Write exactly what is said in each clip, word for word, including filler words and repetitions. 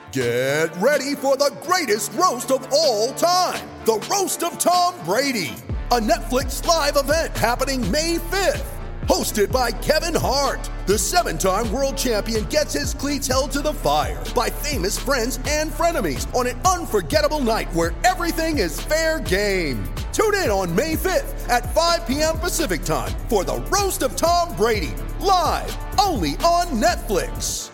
Get ready for the greatest roast of all time, the Roast of Tom Brady, a Netflix live event happening May fifth. Hosted by Kevin Hart, the seven-time world champion gets his cleats held to the fire by famous friends and frenemies on an unforgettable night where everything is fair game. Tune in on May fifth at five p.m. Pacific time for the Roast of Tom Brady, live only on Netflix.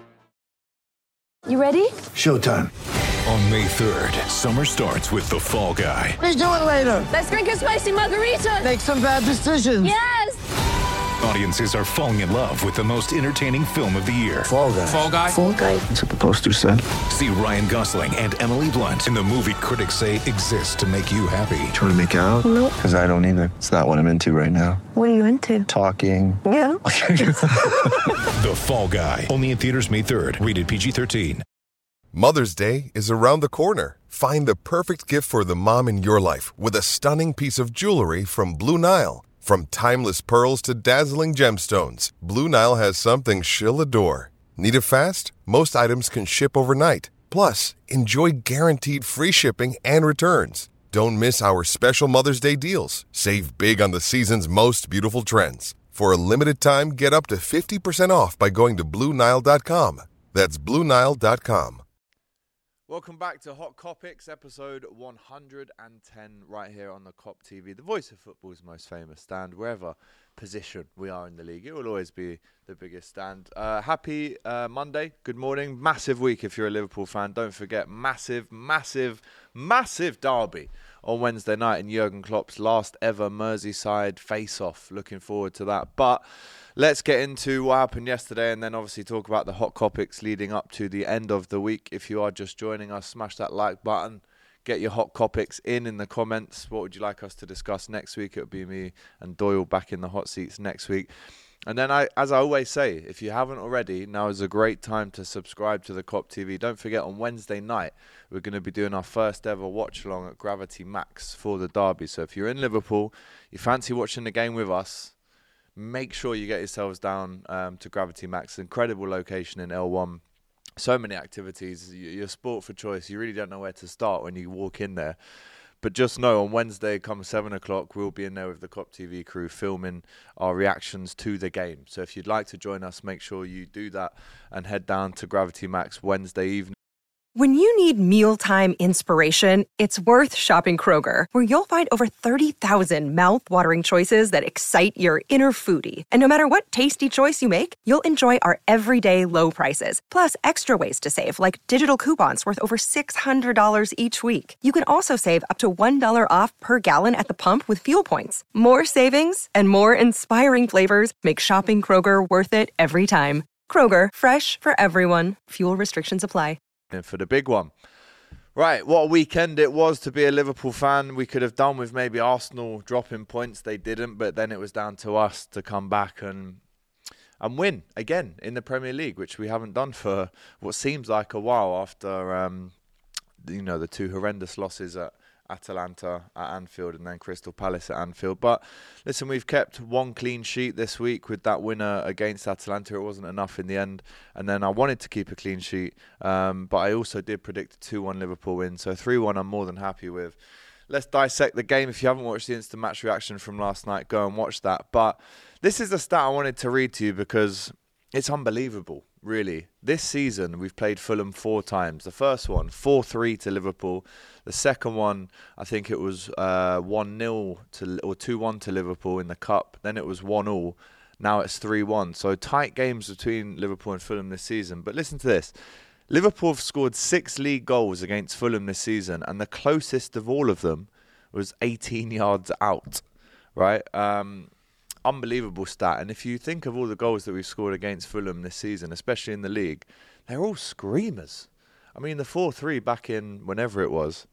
You ready? Showtime. On May third, summer starts with The Fall Guy. Let's do it later. Let's drink a spicy margarita. Make some bad decisions. Yes! Audiences are falling in love with the most entertaining film of the year. Fall Guy. Fall Guy? Fall Guy. That's what the poster said. See Ryan Gosling and Emily Blunt in the movie critics say exists to make you happy. Trying to make it out? Nope. Because I don't either. It's not what I'm into right now. What are you into? Talking. Yeah. The Fall Guy. Only in theaters May third. Rated P G thirteen. Mother's Day is around the corner. Find the perfect gift for the mom in your life with a stunning piece of jewelry from Blue Nile. From timeless pearls to dazzling gemstones, Blue Nile has something she'll adore. Need it fast? Most items can ship overnight. Plus, enjoy guaranteed free shipping and returns. Don't miss our special Mother's Day deals. Save big on the season's most beautiful trends. For a limited time, get up to fifty percent off by going to Blue Nile dot com. That's Blue Nile dot com. Welcome back to Hot Copics, episode one hundred ten, right here on the Cop T V, the voice of football's most famous stand. Wherever position we are in the league, it will always be the biggest stand. Uh, happy uh, Monday, good morning, massive week if you're a Liverpool fan. Don't forget, massive, massive, massive derby on Wednesday night in Jurgen Klopp's last ever Merseyside face-off. Looking forward to that. But let's get into what happened yesterday and then obviously talk about the Hot Copics leading up to the end of the week. If you are just joining us, smash that like button. Get your Hot Copics in in the comments. What would you like us to discuss next week? It would be me and Doyle back in the hot seats next week. And then, I, as I always say, if you haven't already, now is a great time to subscribe to the Cop T V. Don't forget, on Wednesday night, we're going to be doing our first ever watch-along at Gravity Max for the derby. So if you're in Liverpool, you fancy watching the game with us, make sure you get yourselves down um, to Gravity Max. Incredible location in L one. So many activities. Your sport for choice. You really don't know where to start when you walk in there. But just know, on Wednesday, come seven o'clock, we'll be in there with the Cop T V crew filming our reactions to the game. So if you'd like to join us, make sure you do that and head down to Gravity Max Wednesday evening. When you need mealtime inspiration, it's worth shopping Kroger, where you'll find over thirty thousand mouth-watering choices that excite your inner foodie. And no matter what tasty choice you make, you'll enjoy our everyday low prices, plus extra ways to save, like digital coupons worth over six hundred dollars each week. You can also save up to one dollar off per gallon at the pump with fuel points. More savings and more inspiring flavors make shopping Kroger worth it every time. Kroger, fresh for everyone. Fuel restrictions apply. For the big one. Right, what a weekend it was to be a Liverpool fan. We could have done with maybe Arsenal dropping points. They didn't, but then it was down to us to come back and and win again in the Premier League, which we haven't done for what seems like a while after um, you know, the two horrendous losses at Atalanta at Anfield and then Crystal Palace at Anfield. But listen, we've kept one clean sheet this week with that winner against Atalanta. It wasn't enough in the end, and then I wanted to keep a clean sheet, um, but I also did predict a two one Liverpool win, so three one I'm more than happy with. Let's dissect the game. If you haven't watched the instant match reaction from last night, go and watch that. But this is the stat I wanted to read to you because it's unbelievable, really. This season, we've played Fulham four times. The first one, four three to Liverpool. The second one, I think it was uh, one nil to or two one to Liverpool in the Cup. Then it was one all. Now it's three one. So tight games between Liverpool and Fulham this season. But listen to this. Liverpool have scored six league goals against Fulham this season, and the closest of all of them was eighteen yards out, right? Um, unbelievable stat. And if you think of all the goals that we've scored against Fulham this season, especially in the league, they're all screamers. I mean, the four three back in whenever it was,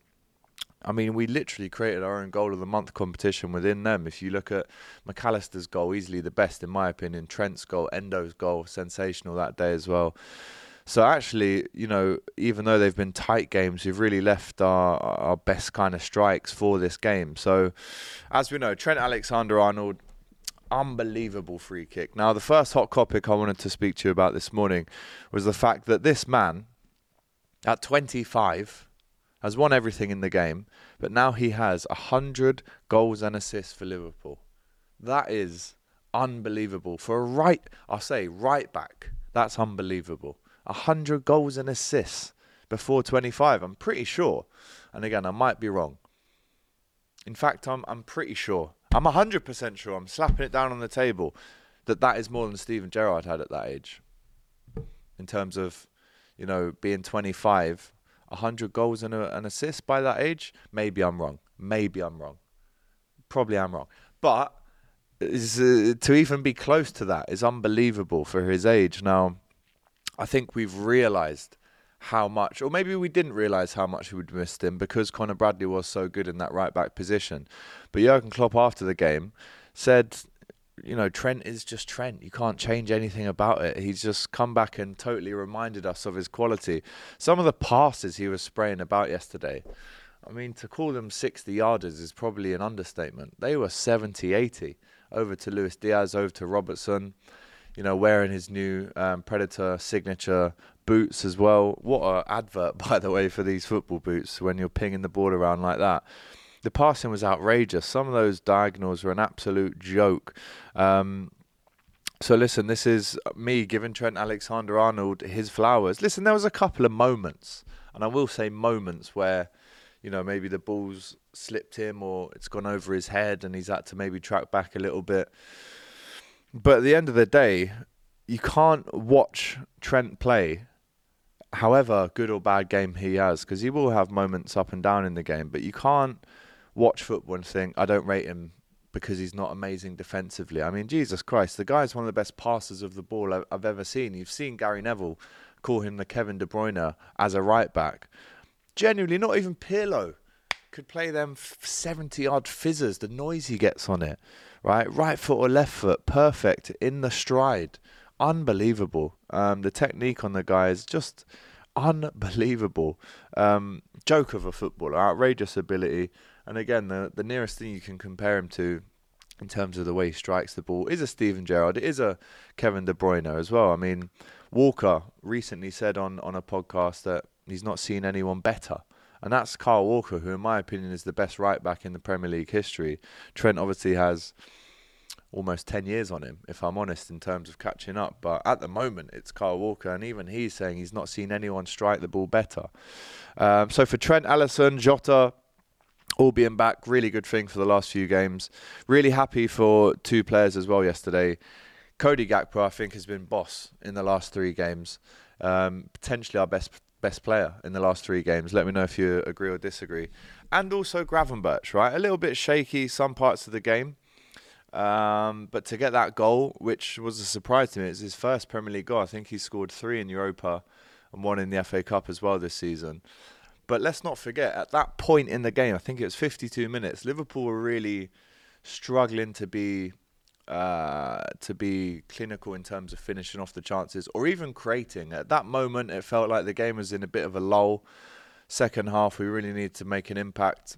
I mean, we literally created our own goal of the month competition within them. If you look at McAllister's goal, easily the best in my opinion, Trent's goal, Endo's goal, sensational that day as well. So actually, you know, even though they've been tight games, we've really left our, our best kind of strikes for this game. So as we know, Trent Alexander-Arnold, unbelievable free kick. Now, the first hot topic I wanted to speak to you about this morning was the fact that this man at twenty-five, has won everything in the game, but now he has one hundred goals and assists for Liverpool. That is unbelievable. For a right, I'll say right back, that's unbelievable. one hundred goals and assists before twenty-five, I'm pretty sure. And again, I might be wrong. In fact, I'm I'm pretty sure. I'm one hundred percent sure. I'm slapping it down on the table that that is more than Steven Gerrard had at that age. In terms of, you know, being twenty-five, one hundred goals and a, an assist by that age. Maybe I'm wrong. Maybe I'm wrong. Probably I'm wrong. But is, uh, to even be close to that is unbelievable for his age. Now, I think we've realised how much, or maybe we didn't realise how much we would missed him because Conor Bradley was so good in that right-back position. But Jurgen Klopp, after the game, said, you know, Trent is just Trent. You can't change anything about it. He's just come back and totally reminded us of his quality. Some of the passes he was spraying about yesterday, I mean, to call them sixty-yarders is probably an understatement. They were seventy, eighty. Over to Luis Diaz, over to Robertson, you know, wearing his new um, Predator signature boots as well. What an advert, by the way, for these football boots when you're pinging the ball around like that. The passing was outrageous. Some of those diagonals were an absolute joke. Um, so listen, this is me giving Trent Alexander-Arnold his flowers. Listen, there was a couple of moments, and I will say moments, where, you know, maybe the ball's slipped him or it's gone over his head and he's had to maybe track back a little bit. But at the end of the day, you can't watch Trent play, however good or bad game he has, because he will have moments up and down in the game, but you can't watch football and think, I don't rate him because he's not amazing defensively. I mean, Jesus Christ, the guy's one of the best passers of the ball I've ever seen. You've seen Gary Neville call him the Kevin De Bruyne as a right back. Genuinely, not even Pirlo could play them seventy-yard fizzers, the noise he gets on it, right? Right foot or left foot, perfect, in the stride. Unbelievable. Um, the technique on the guy is just unbelievable. Um, joke of a footballer, outrageous ability. And again, the, the nearest thing you can compare him to in terms of the way he strikes the ball is a Steven Gerrard. It is a Kevin De Bruyne as well. I mean, Walker recently said on, on a podcast that he's not seen anyone better. And that's Kyle Walker, who in my opinion is the best right back in the Premier League history. Trent obviously has almost ten years on him, if I'm honest, in terms of catching up. But at the moment, it's Kyle Walker, and even he's saying he's not seen anyone strike the ball better. Um, so for Trent, Alisson, Jota, all being back, really good thing for the last few games. Really happy for two players as well yesterday. Cody Gakpo, I think, has been boss in the last three games. Um, potentially our best best player in the last three games. Let me know if you agree or disagree. And also Gravenberch, right? A little bit shaky some parts of the game. Um, but to get that goal, which was a surprise to me, it's his first Premier League goal. I think he scored three in Europa and one in the F A Cup as well this season. But let's not forget, at that point in the game, I think it was fifty-two minutes, Liverpool were really struggling to be uh, to be clinical in terms of finishing off the chances or even creating. At that moment, it felt like the game was in a bit of a lull. Second half, we really needed to make an impact.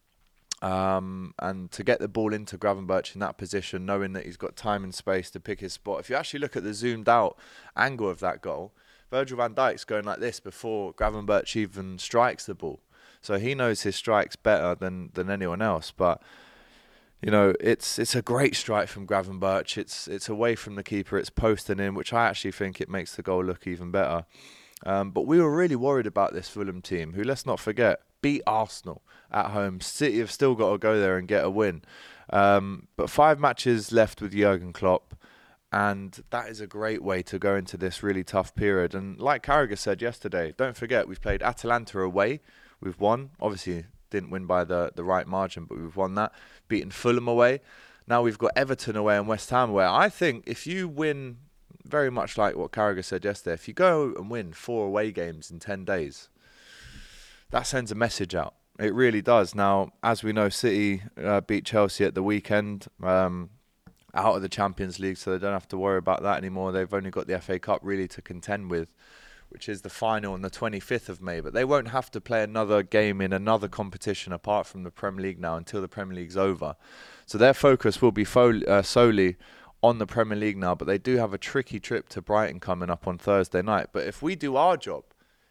Um, and to get the ball into Gravenberch in that position, knowing that he's got time and space to pick his spot. If you actually look at the zoomed out angle of that goal, Virgil van Dijk's going like this before Gravenberch even strikes the ball. So he knows his strikes better than, than anyone else. But, you know, it's it's a great strike from Gravenberch. It's it's away from the keeper. It's posting in, which I actually think it makes the goal look even better. Um, but we were really worried about this Fulham team, who, let's not forget, beat Arsenal at home. City have still got to go there and get a win. Um, but five matches left with Jurgen Klopp, and that is a great way to go into this really tough period. And like Carragher said yesterday, don't forget, we've played Atalanta away. We've won. Obviously, didn't win by the, the right margin, but we've won that. Beaten Fulham away. Now we've got Everton away and West Ham away. I think if you win, very much like what Carragher said yesterday, if you go and win four away games in ten days, that sends a message out. It really does. Now, as we know, City uh, beat Chelsea at the weekend, um, out of the Champions League, so they don't have to worry about that anymore. They've only got the F A Cup really to contend with, which is the final on the twenty-fifth of May. But they won't have to play another game in another competition apart from the Premier League now until the Premier League's over. So their focus will be fo- uh, solely on the Premier League now. But they do have a tricky trip to Brighton coming up on Thursday night. But if we do our job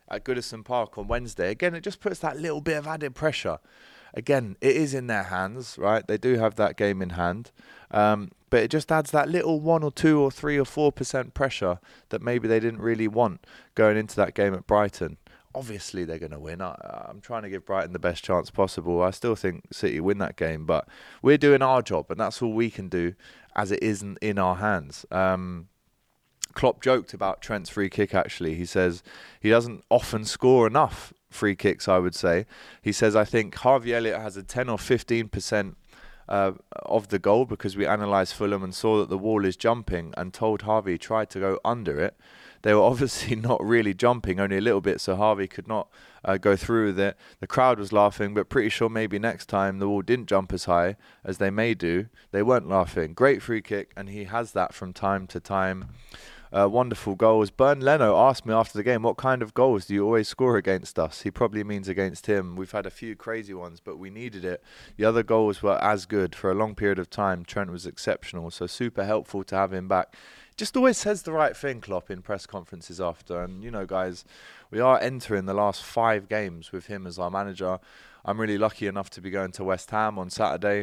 at Goodison Park on Wednesday. Again, it just puts that little bit of added pressure. Again, it is in their hands, right? They do have that game in hand. Um, but it just adds that little one or two or three or four percent pressure that maybe they didn't really want going into that game at Brighton. Obviously, they're going to win. I, I'm trying to give Brighton the best chance possible. I still think City win that game, but we're doing our job, and that's all we can do as it isn't in our hands. Um, Klopp joked about Trent's free kick, actually. He says he doesn't often score enough free kicks, I would say. He says, I think Harvey Elliott has a ten or fifteen percent uh, of the goal because we analysed Fulham and saw that the wall is jumping and told Harvey tried to go under it. They were obviously not really jumping, only a little bit, so Harvey could not uh, go through with it. The crowd was laughing, but pretty sure maybe next time the wall didn't jump as high as they may do. They weren't laughing. Great free kick, and he has that from time to time. Uh, wonderful goals. Bernd Leno asked me after the game, what kind of goals do you always score against us? He probably means against him. We've had a few crazy ones, but we needed it. The other goals were as good. For a long period of time, Trent was exceptional, so super helpful to have him back. Just always says the right thing, Klopp, in press conferences after. And, you know, guys, we are entering the last five games with him as our manager. I'm really lucky enough to be going to West Ham on Saturday,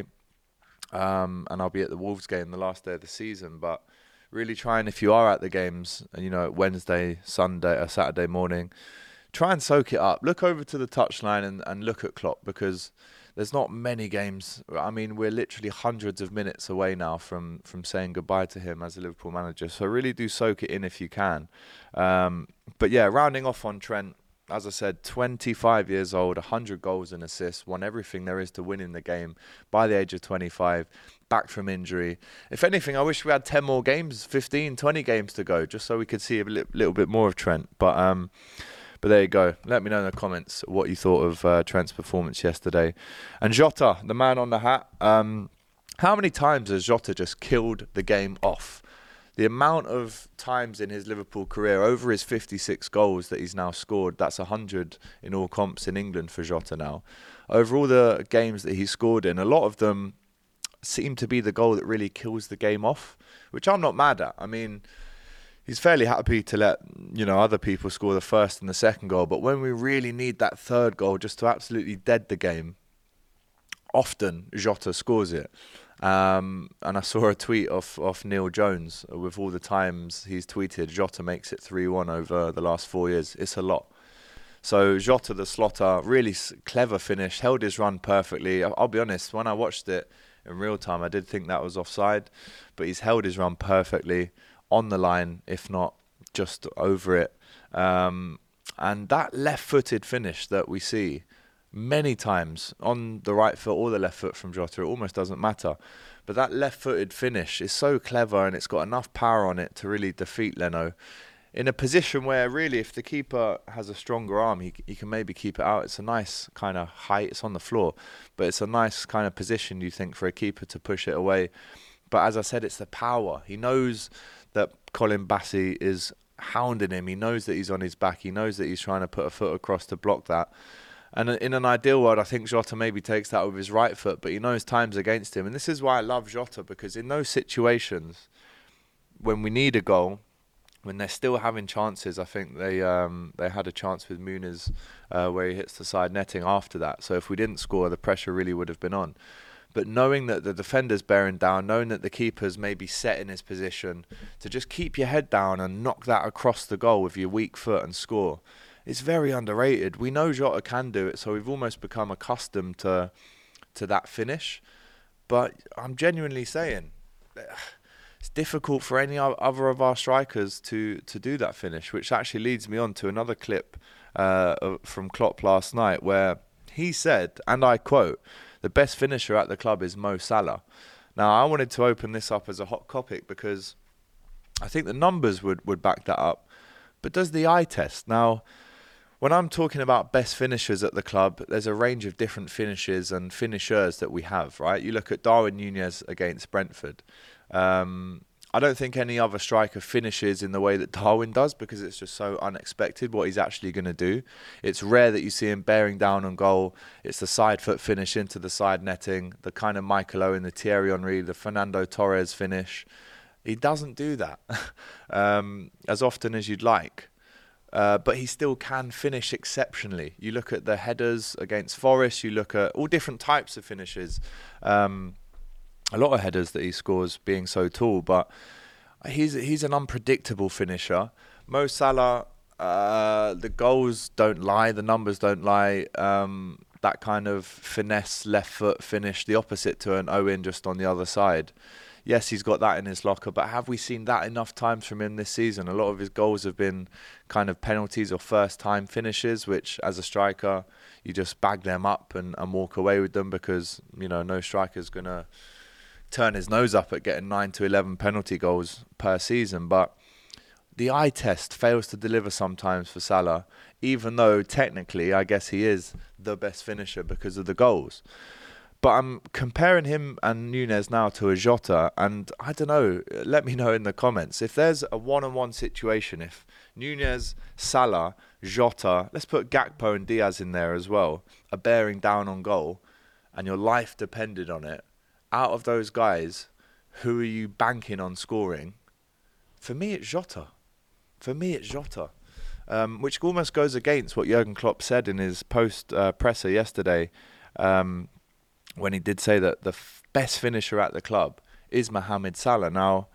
um, and I'll be at the Wolves game the last day of the season, but really trying, if you are at the games, you know, Wednesday, Sunday, or Saturday morning, try and soak it up. Look over to the touchline and, and look at Klopp, because there's not many games. I mean, we're literally hundreds of minutes away now from, from saying goodbye to him as a Liverpool manager. So really do soak it in if you can. Um, but yeah, rounding off on Trent, as I said, twenty-five years old, one hundred goals and assists, won everything there is to win in the game by the age of twenty-five, back from injury. If anything, I wish we had ten more games, fifteen, twenty games to go, just so we could see a li- little bit more of Trent. But um, but there you go. Let me know in the comments what you thought of uh, Trent's performance yesterday. And Jota, the man on the hat, um, how many times has Jota just killed the game off? The amount of times in his Liverpool career, over his fifty-six goals that he's now scored, that's one hundred in all comps in England for Jota now. Over all the games that he's scored in, a lot of them seem to be the goal that really kills the game off, which I'm not mad at. I mean, he's fairly happy to let, you know, other people score the first and the second goal, but when we really need that third goal just to absolutely dead the game, often Jota scores it. Um, and I saw a tweet off, off Neil Jones with all the times he's tweeted Jota makes it three one over the last four years. It's a lot. So Jota, the slotter, really clever finish, held his run perfectly. I'll be honest, when I watched it in real time, I did think that was offside, but he's held his run perfectly on the line, if not just over it. Um, and that left-footed finish that we see many times on the right foot or the left foot from Jota, it almost doesn't matter. But that left-footed finish is so clever, and it's got enough power on it to really defeat Leno in a position where really if the keeper has a stronger arm, he, he can maybe keep it out. It's a nice kind of height. It's on the floor, but it's a nice kind of position, you think, for a keeper to push it away. But as I said, it's the power. He knows that Colin Bassey is hounding him. He knows that he's on his back. He knows that he's trying to put a foot across to block that. And in an ideal world, I think Jota maybe takes that with his right foot, but he knows time's against him. And this is why I love Jota, because in those situations, when we need a goal, when they're still having chances, I think they um, they had a chance with Muniz uh, where he hits the side netting after that. So if we didn't score, the pressure really would have been on. But knowing that the defender's bearing down, knowing that the keeper's maybe set in his position, to just keep your head down and knock that across the goal with your weak foot and score, it's very underrated. We know Jota can do it, so we've almost become accustomed to to that finish. But I'm genuinely saying, it's difficult for any other of our strikers to, to do that finish, which actually leads me on to another clip uh, from Klopp last night, where he said, and I quote, the best finisher at the club is Mo Salah. Now, I wanted to open this up as a hot topic because I think the numbers would, would back that up. But does the eye test? Now, when I'm talking about best finishers at the club, there's a range of different finishes and finishers that we have, right? You look at Darwin Núñez against Brentford. Um, I don't think any other striker finishes in the way that Darwin does, because it's just so unexpected what he's actually going to do. It's rare that you see him bearing down on goal. It's the side foot finish into the side netting, the kind of Michael Owen, the Thierry Henry, the Fernando Torres finish. He doesn't do that um, as often as you'd like. Uh, but he still can finish exceptionally. You look at the headers against Forest, you look at all different types of finishes. Um, a lot of headers that he scores being so tall, but he's he's an unpredictable finisher. Mo Salah, uh, the goals don't lie, the numbers don't lie. Um, that kind of finesse left foot finish, the opposite to an Owen just on the other side. Yes, he's got that in his locker, but have we seen that enough times from him this season? A lot of his goals have been kind of penalties or first-time finishes, which as a striker, you just bag them up and, and walk away with them because, you know, no striker's going to turn his nose up at getting nine to eleven penalty goals per season. But the eye test fails to deliver sometimes for Salah, even though technically I guess he is the best finisher because of the goals. But I'm comparing him and Nunez now to a Jota, and I don't know, let me know in the comments. If there's a one-on-one situation, if Nunez, Salah, Jota, let's put Gakpo and Diaz in there as well, are bearing down on goal, and your life depended on it, out of those guys, who are you banking on scoring? For me, it's Jota. For me, it's Jota. Um, which almost goes against what Jurgen Klopp said in his post-presser uh, yesterday, um, when he did say that the f- best finisher at the club is Mohamed Salah. Now,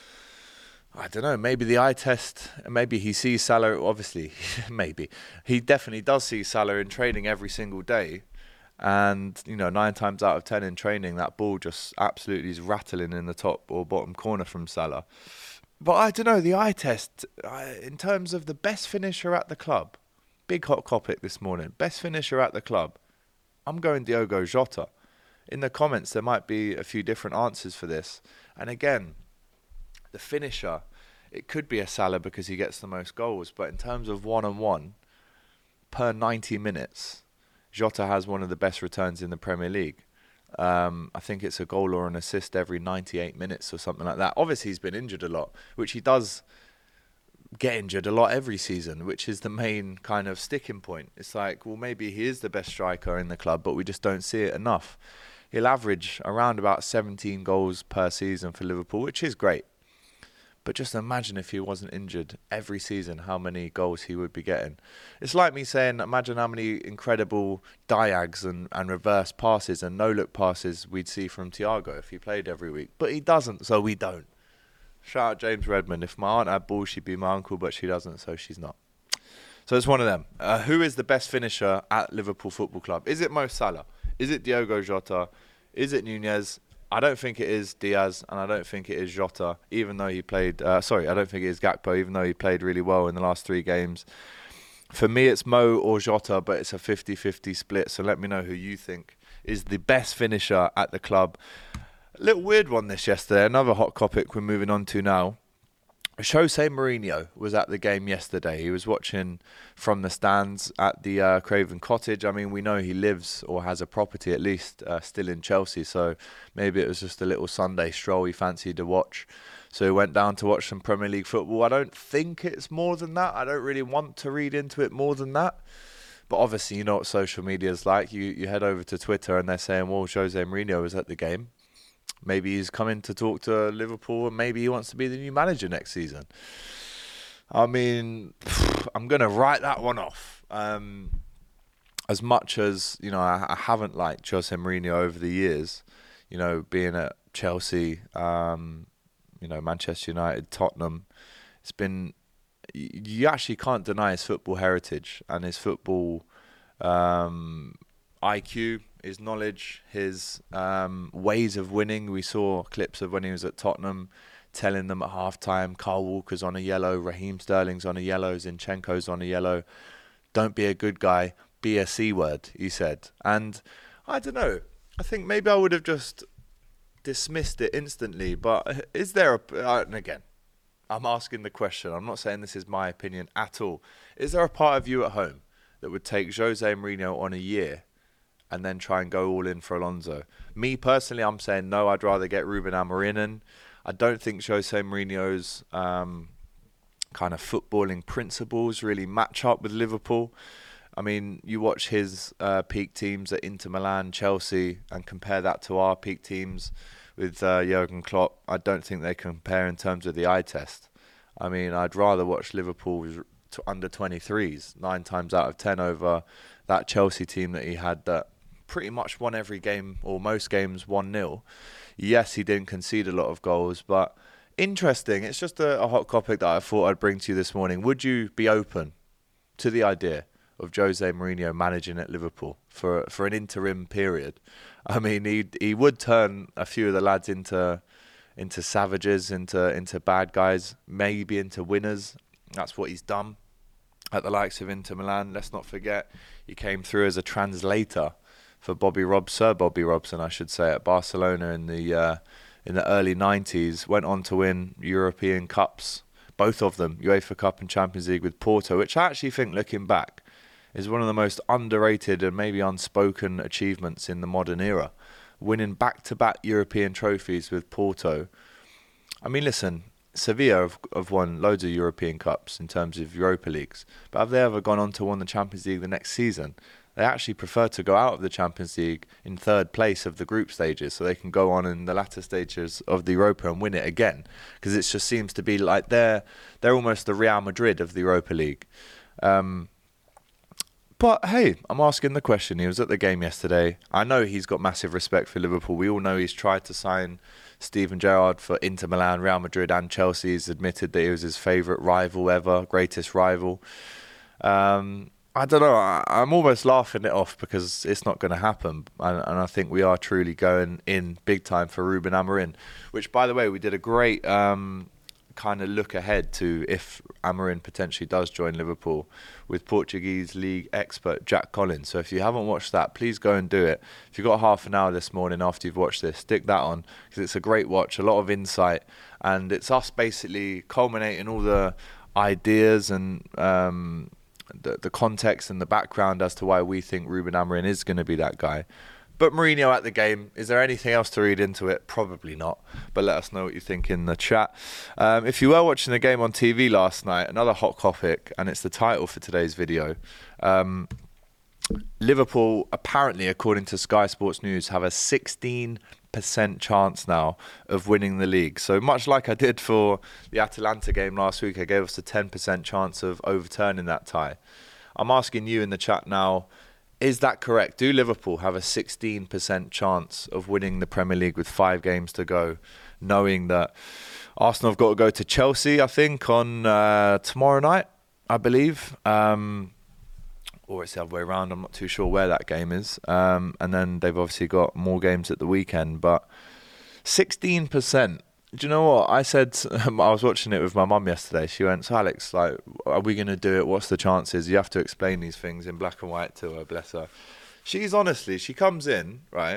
I don't know, maybe the eye test, maybe he sees Salah, obviously, maybe. He definitely does see Salah in training every single day. And, you know, nine times out of ten in training, that ball just absolutely is rattling in the top or bottom corner from Salah. But I don't know, the eye test, I, in terms of the best finisher at the club, big hot topic this morning, best finisher at the club, I'm going Diogo Jota. In the comments, there might be a few different answers for this. And again, the finisher, it could be a Salah because he gets the most goals. But in terms of one-on-one, per ninety minutes, Jota has one of the best returns in the Premier League. Um, I think it's a goal or an assist every ninety-eight minutes or something like that. Obviously, he's been injured a lot, which he does get injured a lot every season, which is the main kind of sticking point. It's like, well, maybe he is the best striker in the club, but we just don't see it enough. He'll average around about seventeen goals per season for Liverpool, which is great. But just imagine if he wasn't injured every season, how many goals he would be getting. It's like me saying, imagine how many incredible diags and, and reverse passes and no-look passes we'd see from Thiago if he played every week. But he doesn't, so we don't. Shout out James Redmond. If my aunt had balls, she'd be my uncle, but she doesn't, so she's not. So it's one of them. Uh, who is the best finisher at Liverpool Football Club? Is it Mo Salah? Is it Diogo Jota? Is it Nunez? I don't think it is Diaz, and I don't think it is Jota, even though he played... Uh, sorry, I don't think it is Gakpo, even though he played really well in the last three games. For me, it's Mo or Jota, but it's a fifty-fifty split, so let me know who you think is the best finisher at the club. A little weird one this yesterday, another hot topic we're moving on to now. Jose Mourinho was at the game yesterday. He was watching from the stands at the uh, Craven Cottage. I mean, we know he lives or has a property at least uh, still in Chelsea, so maybe it was just a little Sunday stroll he fancied to watch. So he went down to watch some Premier League football. I don't think it's more than that. I don't really want to read into it more than that. But obviously, you know what social media is like. You, you head over to Twitter and they're saying, well, Jose Mourinho was at the game. Maybe he's coming to talk to Liverpool and maybe he wants to be the new manager next season. I mean, I'm going to write that one off. Um, as much as, you know, I, I haven't liked Jose Mourinho over the years, you know, being at Chelsea, um, you know, Manchester United, Tottenham, it's been, you actually can't deny his football heritage and his football um, I Q, his knowledge, his um, ways of winning. We saw clips of when he was at Tottenham telling them at half-time, Kyle Walker's on a yellow, Raheem Sterling's on a yellow, Zinchenko's on a yellow. Don't be a good guy, be a C word, he said. And I don't know, I think maybe I would have just dismissed it instantly, but is there a, uh, and again, I'm asking the question, I'm not saying this is my opinion at all. Is there a part of you at home that would take Jose Mourinho on a year and then try and go all in for Alonso? Me personally, I'm saying no, I'd rather get Ruben Amorim in. I don't think Jose Mourinho's um, kind of footballing principles really match up with Liverpool. I mean, you watch his uh, peak teams at Inter Milan, Chelsea, and compare that to our peak teams with uh, Jurgen Klopp. I don't think they compare in terms of the eye test. I mean, I'd rather watch Liverpool's t- under twenty-threes, nine times out of ten over that Chelsea team that he had that pretty much won every game, or most games, one nil. Yes, he didn't concede a lot of goals, but interesting. It's just a, a hot topic that I thought I'd bring to you this morning. Would you be open to the idea of Jose Mourinho managing at Liverpool for for an interim period? I mean, he he would turn a few of the lads into into savages, into into bad guys, maybe into winners. That's what he's done at the likes of Inter Milan. Let's not forget, he came through as a translator for Bobby Rob, Sir Bobby Robson, I should say, at Barcelona in the uh, in the early nineties. Went on to win European Cups, both of them, UEFA Cup and Champions League with Porto, which I actually think, looking back, is one of the most underrated and maybe unspoken achievements in the modern era. Winning back-to-back European trophies with Porto. I mean, listen, Sevilla have, have won loads of European Cups in terms of Europa Leagues, but have they ever gone on to win the Champions League the next season? They actually prefer to go out of the Champions League in third place of the group stages so they can go on in the latter stages of the Europa and win it again, because it just seems to be like they're, they're almost the Real Madrid of the Europa League. Um... But hey, I'm asking the question. He was at the game yesterday. I know he's got massive respect for Liverpool. We all know he's tried to sign Steven Gerrard for Inter Milan, Real Madrid and Chelsea. He's admitted that he was his favourite rival ever, greatest rival. Um, I don't know. I, I'm almost laughing it off because it's not going to happen. And, and I think we are truly going in big time for Ruben Amorim, which, by the way, we did a great um, kind of look ahead to if Amorim potentially does join Liverpool with Portuguese league expert Jack Collins. So if you haven't watched that, please go and do it. If you've got half an hour this morning after you've watched this, stick that on, because it's a great watch, a lot of insight, and it's us basically culminating all the ideas and um, the, the context and the background as to why we think Ruben Amorim is going to be that guy. But Mourinho at the game, is there anything else to read into it? Probably not. But let us know what you think in the chat. Um, if you were watching the game on T V last night, another hot topic, and it's the title for today's video. Um, Liverpool, apparently, according to Sky Sports News, have a sixteen percent chance now of winning the league. So much like I did for the Atalanta game last week, I gave us a ten percent chance of overturning that tie. I'm asking you in the chat now, is that correct? Do Liverpool have a sixteen percent chance of winning the Premier League with five games to go, knowing that Arsenal have got to go to Chelsea, I think, on uh, tomorrow night, I believe. Um, or it's the other way around. I'm not too sure where that game is. Um, and then they've obviously got more games at the weekend. But sixteen percent. Do you know what? I said, I was watching it with my mum yesterday. She went, so Alex, like, are we going to do it? What's the chances? You have to explain these things in black and white to her, bless her. She's honestly, she comes in, right,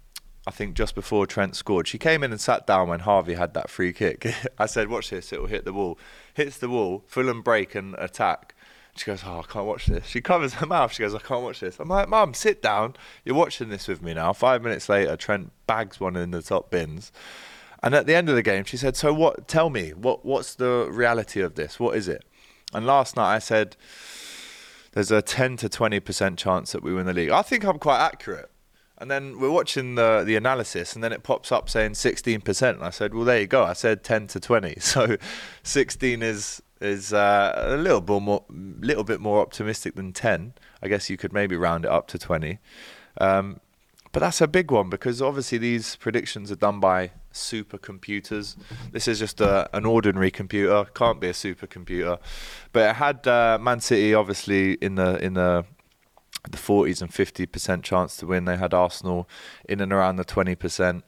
I think just before Trent scored. She came in and sat down when Harvey had that free kick. I said, watch this, it'll hit the wall. Hits the wall, Fulham break and attack. She goes, oh, I can't watch this. She covers her mouth. She goes, I can't watch this. I'm like, Mum, sit down. You're watching this with me now. Five minutes later, Trent bags one in the top bins. And at the end of the game, she said, so what, tell me, what, what's the reality of this? What is it? And last night I said, there's a ten to twenty percent chance that we win the league. I think I'm quite accurate. And then we're watching the, the analysis, and then it pops up saying sixteen percent. And I said, well, there you go. I said ten to twenty. So sixteen is is uh, a little bit more, little bit more optimistic than ten. I guess you could maybe round it up to twenty. Um, but that's a big one, because obviously these predictions are done by supercomputers. This is just a, an ordinary computer, can't be a supercomputer. But it had uh, Man City obviously in the in the the forties and fifty percent chance to win. They had Arsenal in and around the twenty percent.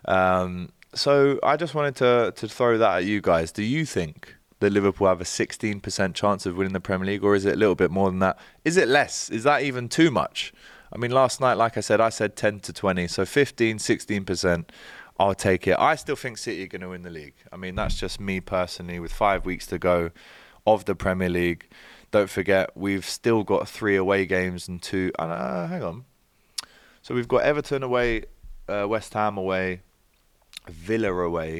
Um, so I just wanted to to throw that at you guys. Do you think that Liverpool have a sixteen percent chance of winning the Premier League, or is it a little bit more than that? Is it less? Is that even too much? I mean, last night, like I said, I said ten to twenty, so fifteen, sixteen percent. I'll take it. I still think City are going to win the league. I mean, that's just me personally, with five weeks to go of the Premier League. Don't forget, we've still got three away games and two... Uh, hang on. So we've got Everton away, uh, West Ham away, Villa away,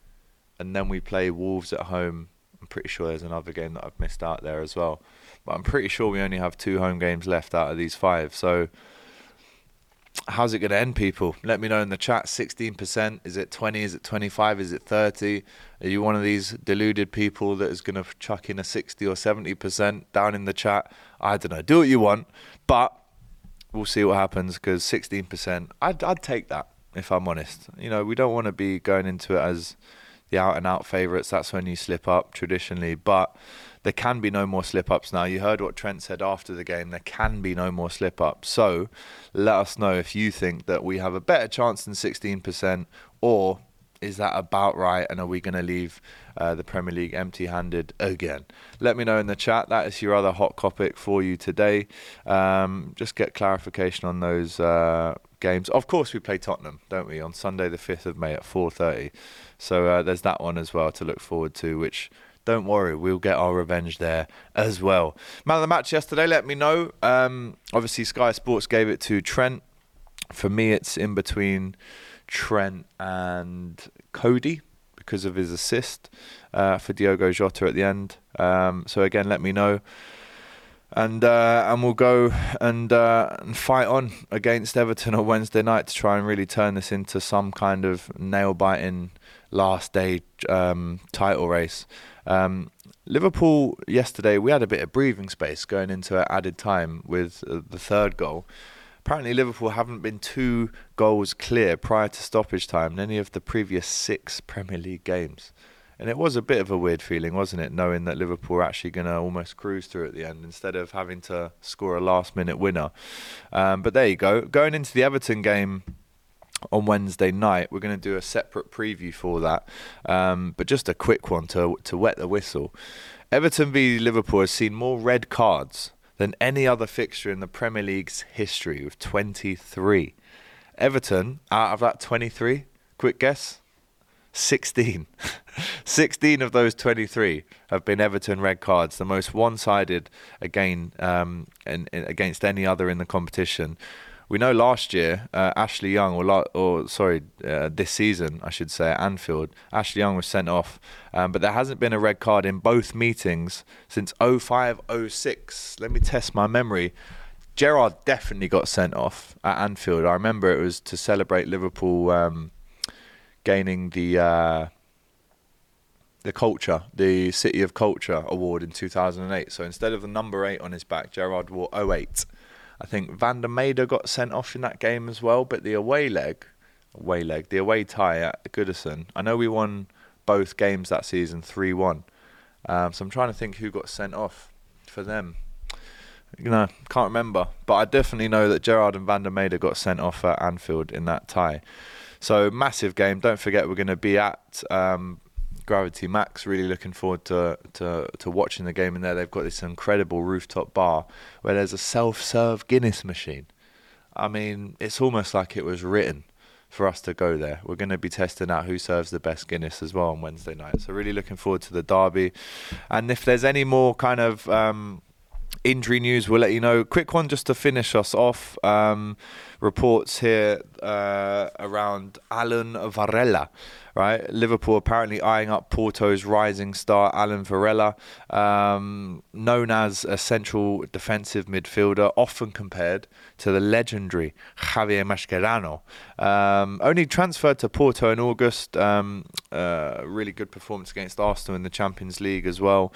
and then we play Wolves at home. I'm pretty sure there's another game that I've missed out there as well. But I'm pretty sure we only have two home games left out of these five. So how's it going to end, people? Let me know in the chat. sixteen percent. Is it twenty? Is it twenty-five? Is it thirty? Are you one of these deluded people that is going to chuck in a sixty or seventy percent down in the chat? I don't know. Do what you want. But we'll see what happens, because sixteen percent, I'd, I'd take that, if I'm honest. You know, we don't want to be going into it as the out-and-out favourites. That's when you slip up, traditionally. But there can be no more slip-ups now. You heard what Trent said after the game. There can be no more slip-ups. So let us know if you think that we have a better chance than sixteen percent, or is that about right, and are we going to leave uh, the Premier League empty-handed again? Let me know in the chat. That is your other hot topic for you today. Um, just get clarification on those uh, games. Of course, we play Tottenham, don't we, on Sunday the fifth of May at four thirty. So uh, there's that one as well to look forward to, which, don't worry, we'll get our revenge there as well. Man of the match yesterday, let me know. Um, obviously, Sky Sports gave it to Trent. For me, it's in between Trent and Cody because of his assist uh, for Diogo Jota at the end. Um, so again, let me know, and uh, and we'll go and uh, and fight on against Everton on Wednesday night to try and really turn this into some kind of nail-biting last day um, title race. Um, Liverpool yesterday, we had a bit of breathing space going into added time with uh, the third goal. Apparently Liverpool haven't been two goals clear prior to stoppage time in any of the previous six Premier League games. And it was a bit of a weird feeling, wasn't it, knowing that Liverpool were actually going to almost cruise through at the end instead of having to score a last-minute winner. Um, but there you go. Going into the Everton game on Wednesday night, we're going to do a separate preview for that. Um, but just a quick one to, to wet the whistle. Everton v Liverpool has seen more red cards than any other fixture in the Premier League's history, with twenty-three. Everton, out of that twenty-three, quick guess, sixteen. sixteen of those twenty-three have been Everton red cards, the most one-sided again um, in, in, against any other in the competition. We know last year, uh, Ashley Young, or, la- or sorry, uh, this season, I should say, at Anfield, Ashley Young was sent off. Um, but there hasn't been a red card in both meetings since oh five oh six. Let me test my memory. Gerrard definitely got sent off at Anfield. I remember it was to celebrate Liverpool um, gaining the uh, the culture, the City of Culture award in two thousand eight. So instead of the number eight on his back, Gerrard wore oh eight. I think Van der Meijden got sent off in that game as well, but the away leg, away leg, the away tie at Goodison, I know we won both games that season three one. Um, so I'm trying to think who got sent off for them. You know, can't remember, but I definitely know that Gerrard and Van der Meijden got sent off at Anfield in that tie. So massive game. Don't forget, we're going to be at um, Gravity Max. Really looking forward to, to to watching the game in there. They've got this incredible rooftop bar where there's a self-serve Guinness machine. I mean, it's almost like it was written for us to go there. We're going to be testing out who serves the best Guinness as well on Wednesday night. So really looking forward to the derby. And if there's any more kind of um, injury news, we'll let you know. Quick one just to finish us off. Um, reports here uh, around Alan Varela. Right, Liverpool apparently eyeing up Porto's rising star Alan Varela, um, known as a central defensive midfielder, often compared to the legendary Javier Mascherano. Um, only transferred to Porto in August. Um, uh, really good performance against Arsenal in the Champions League as well.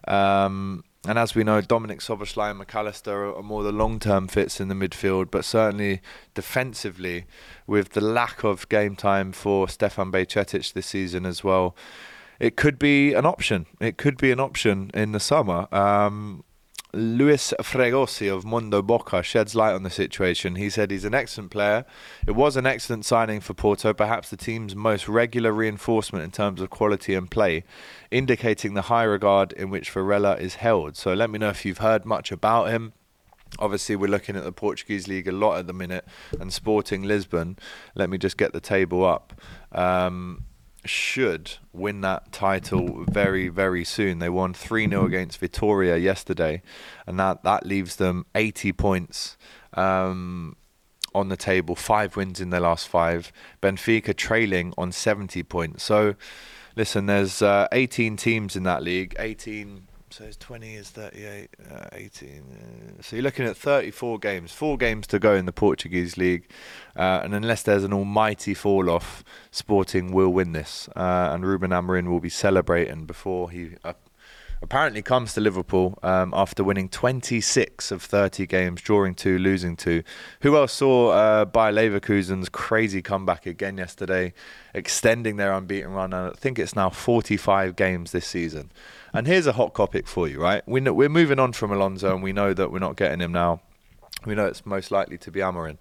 Um, And as we know, Dominic Szoboszlai and McAllister are more the long-term fits in the midfield, but certainly defensively, with the lack of game time for Stefan Bajcetic this season as well, it could be an option. It could be an option in the summer. Um, Luis Fregosi of Mundo Boca sheds light on the situation. He said he's an excellent player. It was an excellent signing for Porto, perhaps the team's most regular reinforcement in terms of quality and play, indicating the high regard in which Varela is held. So let me know if you've heard much about him. Obviously, we're looking at the Portuguese league a lot at the minute, and Sporting Lisbon, let me just get the table up, um, should win that title very, very soon. They won three nil against Vitoria yesterday, and that, that leaves them eighty points um, on the table, five wins in their last five. Benfica trailing on seventy points. So, listen, there's uh, eighteen teams in that league, eighteen So his twenty is thirty-eight, uh, eighteen. Uh, so you're looking at thirty-four games, four games to go in the Portuguese league. Uh, and unless there's an almighty fall-off, Sporting will win this. Uh, and Ruben Amorim will be celebrating before he uh, apparently comes to Liverpool um, after winning twenty-six of thirty games, drawing two, losing two. Who else saw uh, Bayer Leverkusen's crazy comeback again yesterday, extending their unbeaten run? And I think it's now forty-five games this season. And here's a hot topic for you, right? We know, we're moving on from Alonso, and we know that we're not getting him now. We know it's most likely to be Amorim.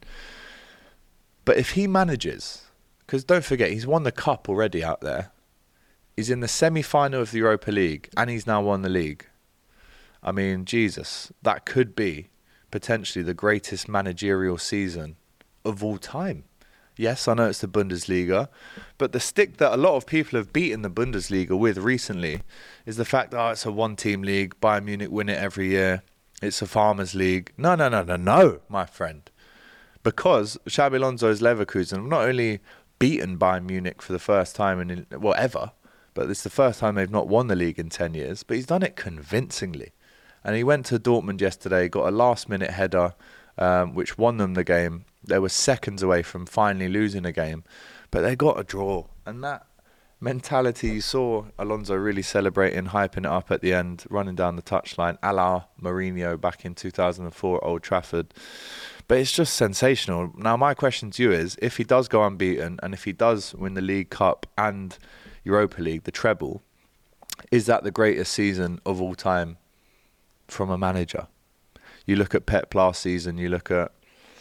But if he manages, because don't forget, he's won the cup already out there. He's in the semi-final of the Europa League, and he's now won the league. I mean, Jesus, that could be potentially the greatest managerial season of all time. Yes, I know it's the Bundesliga, but the stick that a lot of people have beaten the Bundesliga with recently is the fact that oh, it's a one-team league, Bayern Munich win it every year, it's a farmers' league. No, no, no, no, no, my friend. Because Xabi Alonso's Leverkusen have not only beaten Bayern Munich for the first time in, well, ever, but it's the first time they've not won the league in ten years, but he's done it convincingly. And he went to Dortmund yesterday, got a last-minute header, um, which won them the game. They were seconds away from finally losing a game, but they got a draw. And that mentality, you saw Alonso really celebrating, hyping it up at the end, running down the touchline, a la Mourinho back in two thousand four at Old Trafford. But it's just sensational. Now, my question to you is, if he does go unbeaten, and if he does win the League Cup and Europa League, the treble, is that the greatest season of all time from a manager? You look at Pep last season, you look at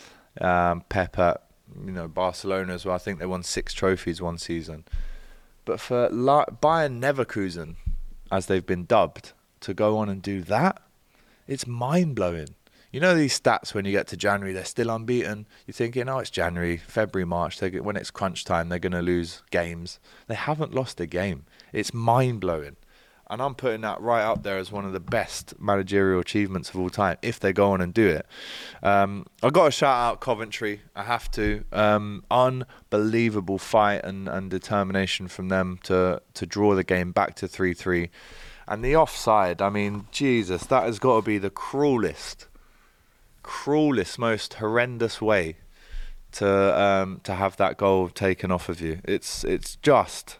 um, Pep at you know Barcelona as well. I think they won six trophies one season. But for La- Bayern Leverkusen, as they've been dubbed, to go on and do that, it's mind-blowing. You know these stats when you get to January, they're still unbeaten. You're thinking, oh, it's January, February, March. They get, when it's crunch time, they're going to lose games. They haven't lost a game. It's mind-blowing. And I'm putting that right up there as one of the best managerial achievements of all time, if they go on and do it. Um, I've got to shout out Coventry. I have to. Um, unbelievable fight and, and determination from them to, to draw the game back to three three. And the offside, I mean, Jesus, that has got to be the cruelest, cruelest, most horrendous way to um, to have that goal taken off of you. It's it's just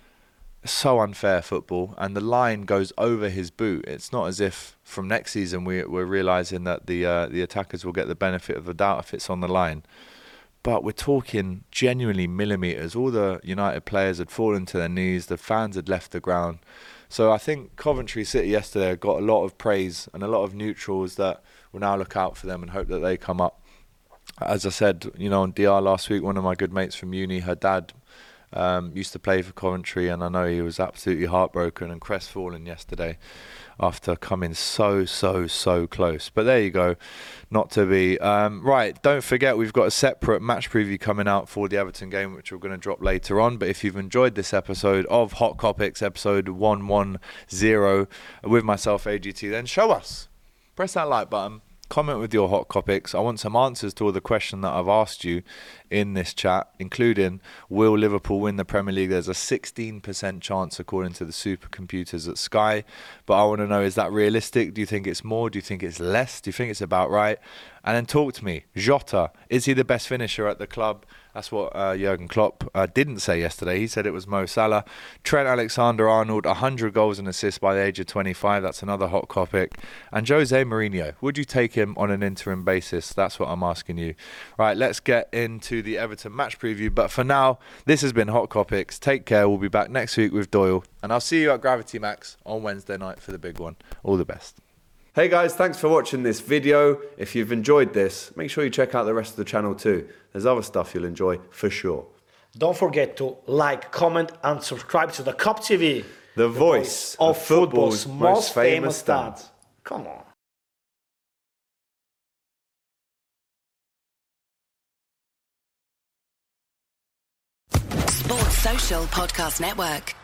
so unfair football, and the line goes over his boot. It's not as if from next season we, we're realising that the uh, the attackers will get the benefit of the doubt if it's on the line. But we're talking genuinely millimetres. All the United players had fallen to their knees. The fans had left the ground. So I think Coventry City yesterday got a lot of praise and a lot of neutrals that will now look out for them and hope that they come up. As I said, you know, on D R last week, one of my good mates from uni, her dad um, used to play for Coventry, and I know he was absolutely heartbroken and crestfallen yesterday after coming so, so, so close. But there you go, not to be. Um, right, don't forget, we've got a separate match preview coming out for the Everton game, which we're going to drop later on. But if you've enjoyed this episode of Hot Topics, episode one ten, with myself, A G T, then show us. Press that like button. Comment with your hot topics. I want some answers to all the questions that I've asked you in this chat, including, will Liverpool win the Premier League? There's a sixteen percent chance according to the supercomputers at Sky. But I want to know, is that realistic? Do you think it's more? Do you think it's less? Do you think it's about right? And then talk to me. Jota, is he the best finisher at the club? That's what uh, Jurgen Klopp uh, didn't say yesterday. He said it was Mo Salah. Trent Alexander-Arnold, one hundred goals and assists by the age of twenty-five. That's another hot topic. And Jose Mourinho, would you take him on an interim basis? That's what I'm asking you. Right, let's get into the Everton match preview. But for now, this has been Hot Topics. Take care. We'll be back next week with Doyle. And I'll see you at Gravity Max on Wednesday night for the big one. All the best. Hey guys, thanks for watching this video. If you've enjoyed this, make sure you check out the rest of the channel too. There's other stuff you'll enjoy for sure. Don't forget to like, comment and subscribe to the Cop T V. The, the voice, voice of, of football's, football's most famous dads. Come on. Sports Social Podcast Network.